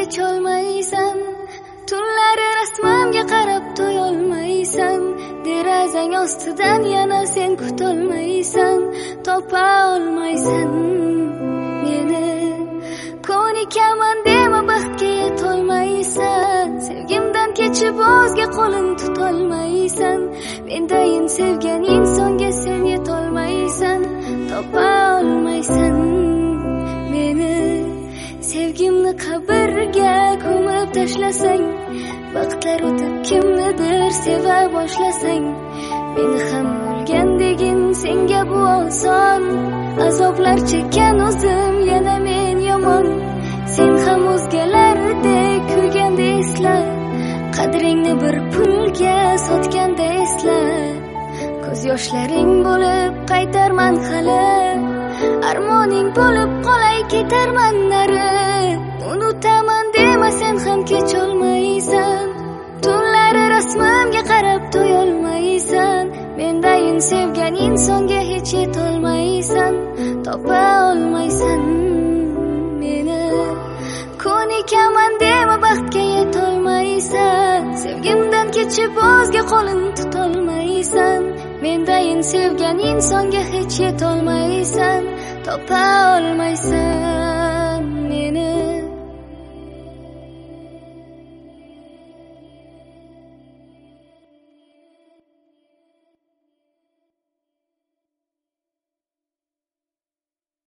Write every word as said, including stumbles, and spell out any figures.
kecholmaysan, tunlari rasmimga qarab to'yolmaysan, derazang ostidan yana sen kutolmaysan, topa olmaysan meni. Ko'nikaman dema baxtga yetolmaysan, sevgimdan kechib o'zga qo'lim tutolmaysan, mendayin sevgan insonga sen yetolmaysan, topa olmaysan meni. Sevgimni qabrga ko'mib tashlasang, vaqtlar o'tib kimnidir seva boshlasang, meni ham o'lgandegin senga bu oson, azoblar chekkan o'zim yana men yomon. Sen ham o'zgalardek kulganda esla, qadringni bir pulga sotganda esla. Ko'z yoshlaring bo'lib qaytarman hali, armoning bo'lib qolay ketarman nari. Unutaman dema sen ham kecholmaysan, tunlari rasmimga qarab to'yolmaysan, mendayin sevgan insonga hech yetolmaysan, topa olmaysan meni. Ko'nikaman dema baxtga yetolmaysan, sevgimdan kechib o'zga qo'lim tutolmaysan, mendayin sevgan insonga hech yetolmaysan, topa olmaysan.